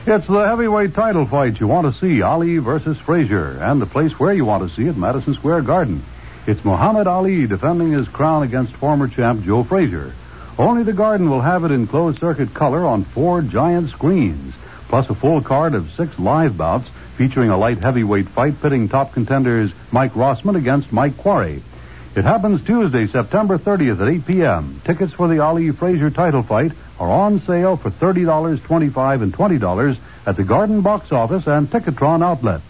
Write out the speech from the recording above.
It's the heavyweight title fight you want to see, Ali versus Frazier, and the place where you want to see it, Madison Square Garden. It's Muhammad Ali defending his crown against former champ Joe Frazier. Only the Garden will have it in closed-circuit color on 4 giant screens, plus a full card of 6 live bouts featuring a light heavyweight fight pitting top contenders Mike Rossman against Mike Quarry. It happens Tuesday, September 30th at 8 p.m. Tickets for the Ali-Frazier title fight are on sale for $30, $25, and $20 at the Garden box office and Ticketron outlets.